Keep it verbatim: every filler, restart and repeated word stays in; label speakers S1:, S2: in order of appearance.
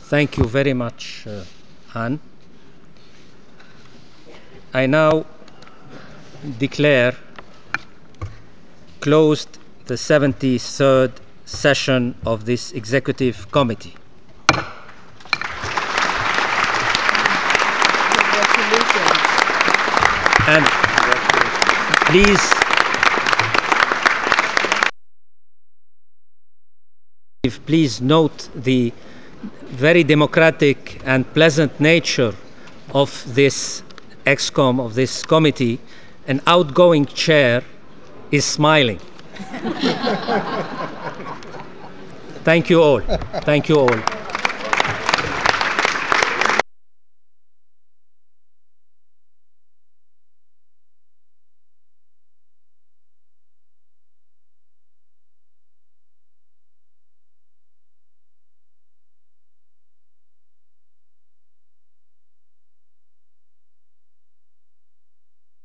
S1: Thank you very much, uh, Anne. I now declare closed the seventy-third session of this Executive Committee.
S2: Congratulations.
S1: And please, please note the very democratic and pleasant nature of this ExCom, of this committee. An outgoing chair is smiling. Thank you all. Thank you all.